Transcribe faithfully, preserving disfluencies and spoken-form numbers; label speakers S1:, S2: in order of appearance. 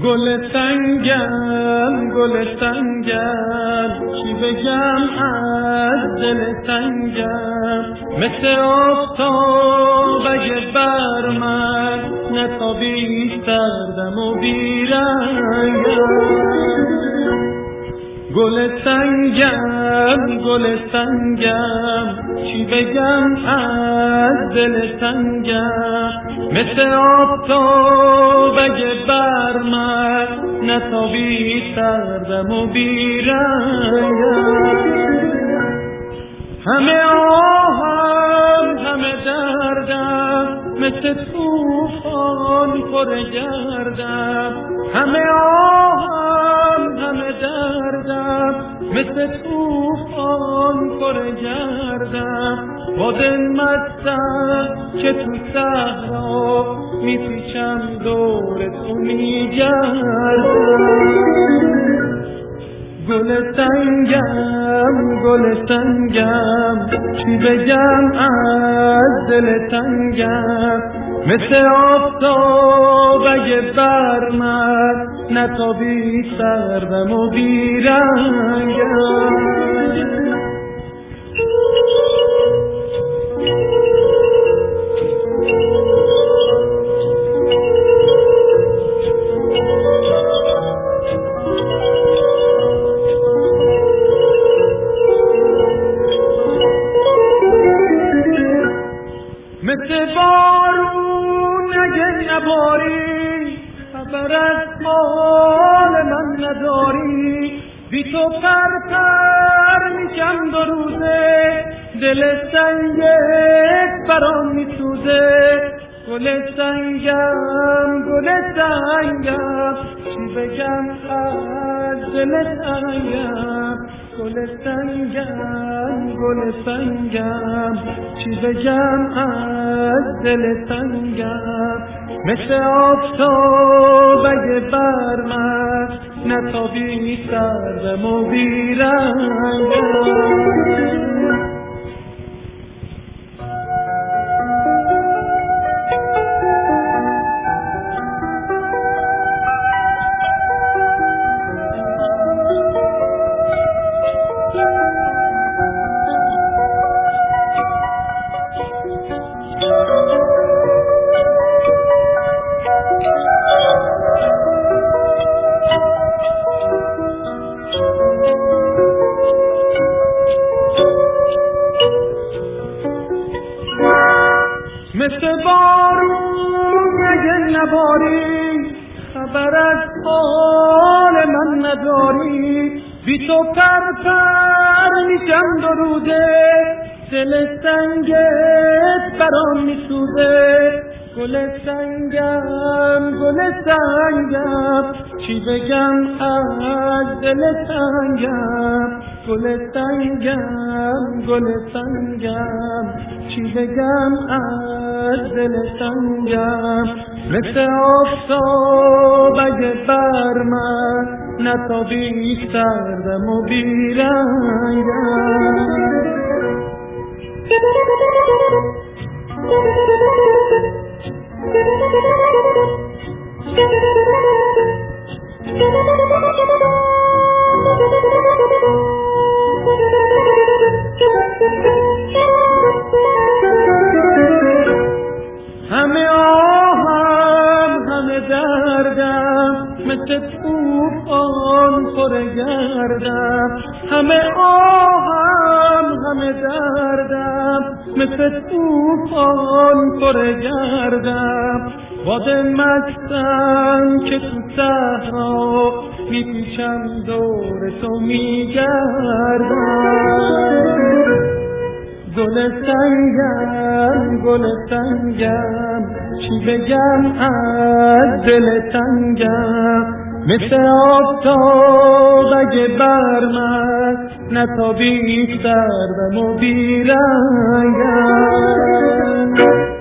S1: گل سنگم گل سنگم چی بگم از دل سنگم، مثل آفتاب اگه بر من نتابی سردم و بیرنگم. گل سنگم گل سنگم چی بگم از دل سنگم، مثل آفتاب اگه بر من نتابی سردم و بیرنگم. همه آهم همه دردم مثل طوفان پر گردم، همه آهم همه دردم مثل طوفان پر گردم. بادن مستم که تو صحرا میپیچم دور تو میگردم. گل سنگم گل سنگم چی بگم از دل تنگم، مثل آفتاب اگه بر من نتابی سردم و بیرنگم. مثل بارون اگه نباری خبر از حال من نداری، بی تو پر پر میشم دو روزه، دل سنگت برام میسوزه. گل سنگم گل سنگم چی بگم از دل سنگم، گل سنگم گل سنگم چی بگم از دل سنگم، مثل آفتاب اگه بر من نتابی سردم و بیرنگم. مثل بارون اگه نباری خبر از حال من نداری، بی تو پر پر میشم دو روزه، دل سنگت برام میسوزه. گل سنگم گل سنگم چی بگم از دل سنگم، گل سنگم گل سنگم چی بگم از دل سنگم، مثل آفتاب اگه بر من نتابی سردم و بیرنگم. همه آهم همه دردم مثل طوفان پر گردم، همه آهم همه دردم مثل طوفان پر گردم. بادن مستم که تو صحرا میپیچم دور تو میگردم. گل سنگم گل سنگم چی بگم از دل تنگم، مثل آفتاب اگه بر من نتابی سردم و بیرنگم.